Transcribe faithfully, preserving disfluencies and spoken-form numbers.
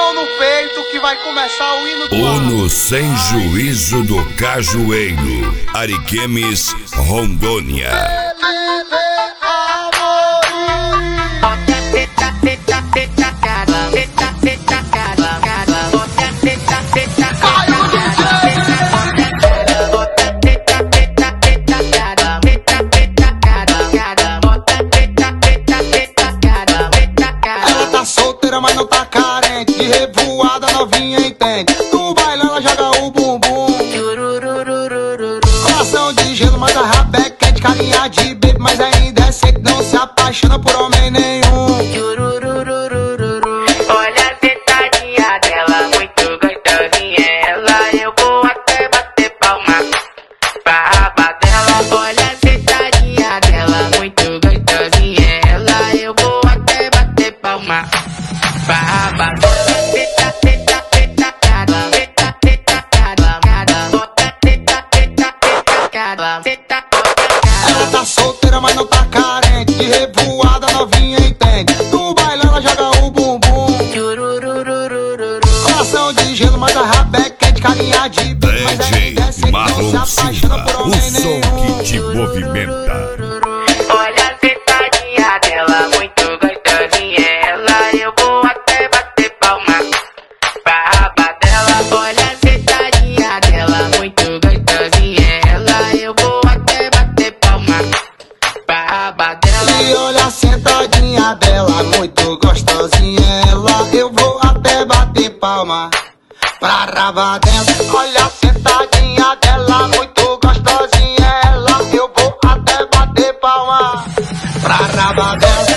mão no peito que vai começar o hino do Uno sem juízo do Cajueiro, Ariquemes, Rondônia. Mas não tá carente, de revoada novinha entende. No baile ela joga o bumbum, coração de gelo, mas a raba é quente. Carinha de baby, mas ainda é seco. Não se apaixona por homem nenhum. Olha a sentadinha dela, muito gostosinha ela. Eu vou até bater palma pra raba dela. Olha a sentadinha dela, muito gostosinha ela. Eu vou até bater palma. Ela tá solteira, mas não tá carente, de revoada novinha entende. No baile ela joga o bumbum, coração de gelo, mas a raba é quente. Carinha de baby, mas ainda é seco. Não se apaixona por homem nenhum. O som que te movimenta. Olha a sentadinha dela, muito gostosinha ela. Eu vou até bater palma pra raba dela. Olha a sentadinha dela, muito gostosinha ela. Eu vou até bater palma pra raba dela. E olha a sentadinha dela, muito gostosinha ela. Eu vou até bater palma pra raba dela. Olha a sentadinha dela, muito gostosinha ela. Eu vou até bater palma pra raba dela.